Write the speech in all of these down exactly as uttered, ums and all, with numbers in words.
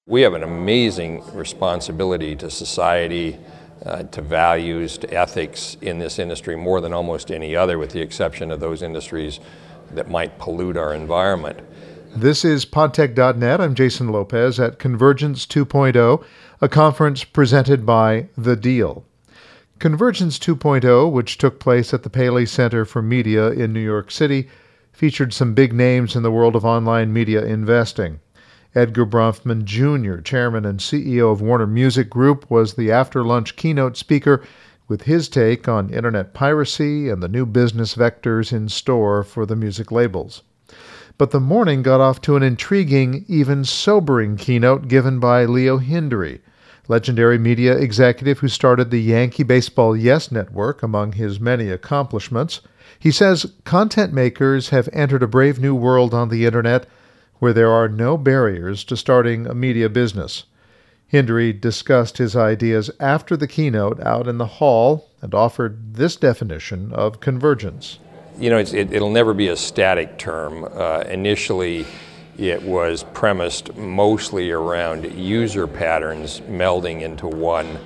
We have an amazing responsibility to society, uh, to values, to ethics in this industry more than almost any other, with the exception of those industries that might pollute our environment. This is podtech dot net. I'm Jason Lopez at Convergence two point oh, a conference presented by The Deal. Convergence two point oh, which took place at the Paley Center for Media in New York City, featured some big names in the world of online media investing. Edgar Bronfman Junior, chairman and C E O of Warner Music Group, was the after-lunch keynote speaker with his take on internet piracy and the new business vectors in store for the music labels. But the morning got off to an intriguing, even sobering keynote given by Leo Hindery, legendary media executive who started the Yankee Baseball Yes Network among his many accomplishments. He says content makers have entered a brave new world on the internet where there are no barriers to starting a media business. Hindery discussed his ideas after the keynote out in the hall and offered this definition of convergence. You know, it's, it, it'll never be a static term. Uh, initially, it was premised mostly around user patterns melding into one.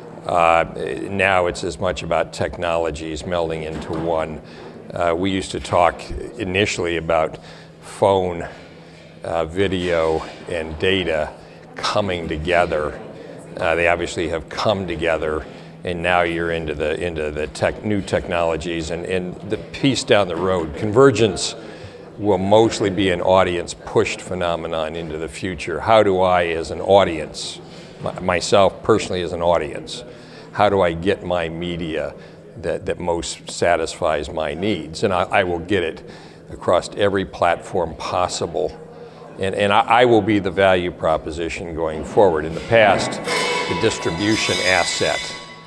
Uh, now it's as much about technologies melding into one. Uh, we used to talk initially about phone, uh, video, and data coming together. Uh, they obviously have come together, and now you're into the into the tech, new technologies, and, and the piece down the road. Convergence will mostly be an audience-pushed phenomenon into the future. How do I, as an audience, myself personally as an audience, how do I get my media that, that most satisfies my needs? And I, I will get it across every platform possible. And, and I, I will be the value proposition going forward. In the past, the distribution asset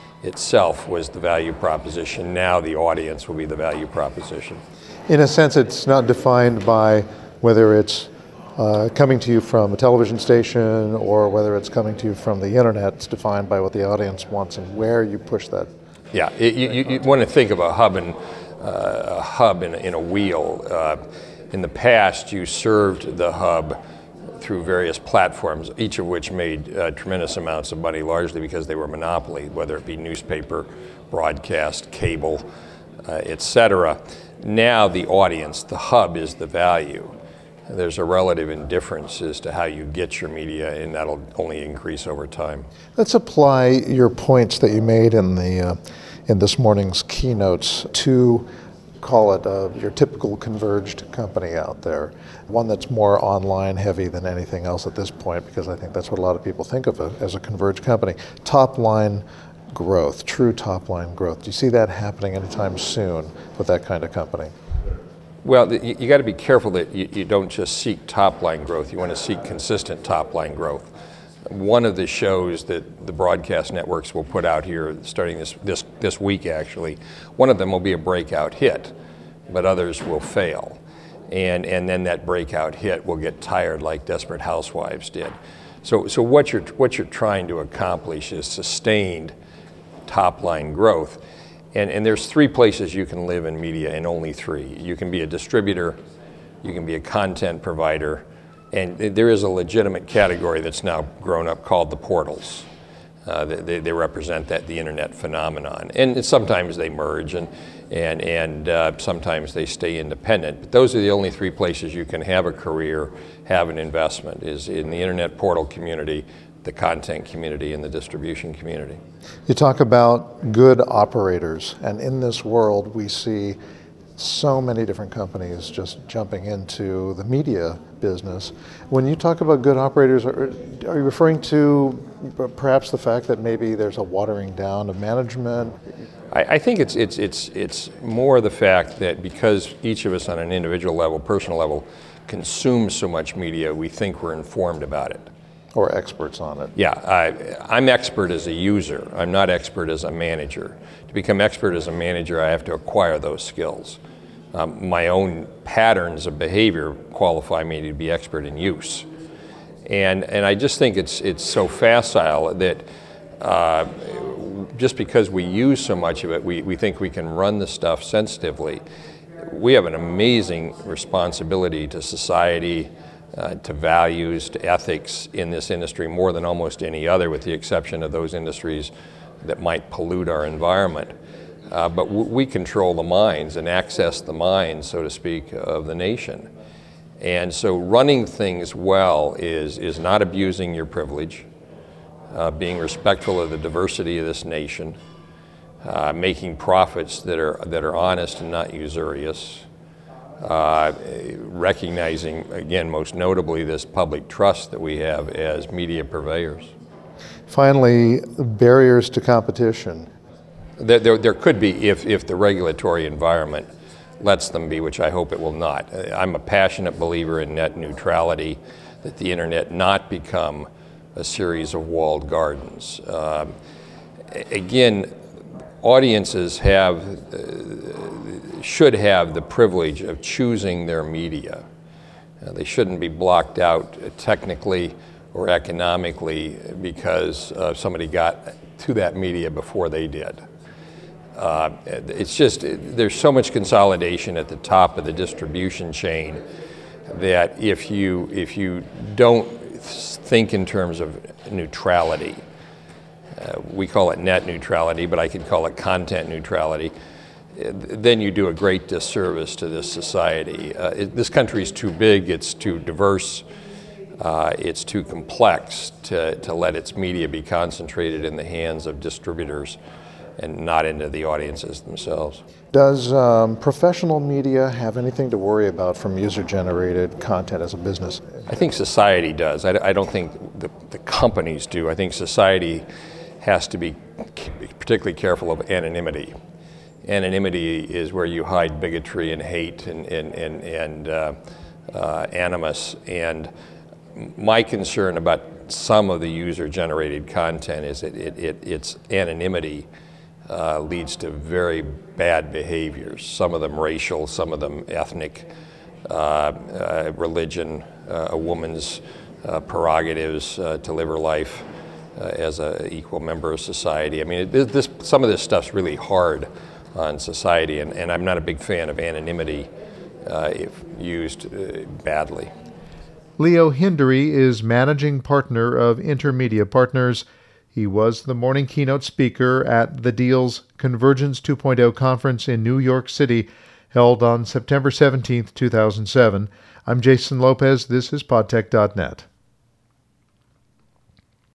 itself was the value proposition. Now the audience will be the value proposition. In a sense, it's not defined by whether it's uh, coming to you from a television station or whether it's coming to you from the internet. It's defined by what the audience wants and where you push that. Yeah, it, you, you, you want to think of a hub and uh, a hub in, in a wheel. Uh, in the past, you served the hub through various platforms, each of which made uh, tremendous amounts of money, largely because they were monopoly, whether it be newspaper, broadcast, cable, uh, et cetera. Now the audience, the hub, is the value. There's a relative indifference as to how you get your media, and that'll only increase over time. Let's apply your points that you made in the uh, in this morning's keynotes to, call it uh, your typical converged company out there, one that's more online heavy than anything else at this point, because I think that's what a lot of people think of it, as a converged company. Top line growth, true top line growth. Do you see that happening anytime soon with that kind of company? Well, you, you got to be careful that you, you don't just seek top line growth. You want to seek consistent top line growth. One of the shows that the broadcast networks will put out here, starting this, this, this week actually, one of them will be a breakout hit, but others will fail. And, and then that breakout hit will get tired like Desperate Housewives did. So, so what you're, what you're trying to accomplish is sustained top line growth. And, and there's three places you can live in media, and only three. You can be a distributor, you can be a content provider, and there is a legitimate category that's now grown up called the portals. Uh, they, they represent that the internet phenomenon, and sometimes they merge, and and and uh, sometimes they stay independent. But those are the only three places you can have a career, have an investment: is in the internet portal community, the content community, and the distribution community. You talk about good operators, and in this world we see so many different companies just jumping into the media business. When you talk about good operators, are, are you referring to perhaps the fact that maybe there's a watering down of management? I, I think it's it's it's it's more the fact that because each of us on an individual level, personal level, consumes so much media, we think we're informed about it. Or experts on it. Yeah, I, I'm expert as a user. I'm not expert as a manager. To become expert as a manager, I have to acquire those skills. Um, my own patterns of behavior qualify me to be expert in use. And and I just think it's it's so facile that uh, just because we use so much of it, we, we think we can run the stuff sensitively. We have an amazing responsibility to society, uh, to values, to ethics in this industry more than almost any other, with the exception of those industries that might pollute our environment. Uh, but w- we control the minds and access the minds, so to speak, of the nation. And so running things well is, is not abusing your privilege, uh, being respectful of the diversity of this nation, uh, making profits that are, that are honest and not usurious, uh, recognizing, again, most notably, this public trust that we have as media purveyors. Finally, barriers to competition. There, there, there could be if, if the regulatory environment lets them be, which I hope it will not. I'm a passionate believer in net neutrality, that the internet not become a series of walled gardens. Um, again, audiences have, uh, should have the privilege of choosing their media. Uh, they shouldn't be blocked out uh, technically or economically because uh, somebody got to that media before they did. Uh, it's just, there's so much consolidation at the top of the distribution chain that if you, if you don't think in terms of neutrality, uh, we call it net neutrality, but I could call it content neutrality, then you do a great disservice to this society. Uh, it, this country is too big, it's too diverse, uh, it's too complex to, to let its media be concentrated in the hands of distributors and not into the audiences themselves. Does um, professional media have anything to worry about from user-generated content as a business? I think society does. I, I don't think the, the companies do. I think society has to be particularly careful of anonymity. Anonymity is where you hide bigotry and hate and, and, and, and uh, uh, animus. And my concern about some of the user-generated content is that it, it, its anonymity Uh, leads to very bad behaviors, some of them racial, some of them ethnic, uh, uh, religion, uh, a woman's uh, prerogatives uh, to live her life uh, as an equal member of society. I mean, it, this, some of this stuff's really hard on society, and, and I'm not a big fan of anonymity uh, if used uh, badly. Leo Hindery is managing partner of Intermedia Partners. He was the morning keynote speaker at The Deal's Convergence two point oh conference in New York City, held on September seventeenth, two thousand seven. I'm Jason Lopez. This is Podtech dot net.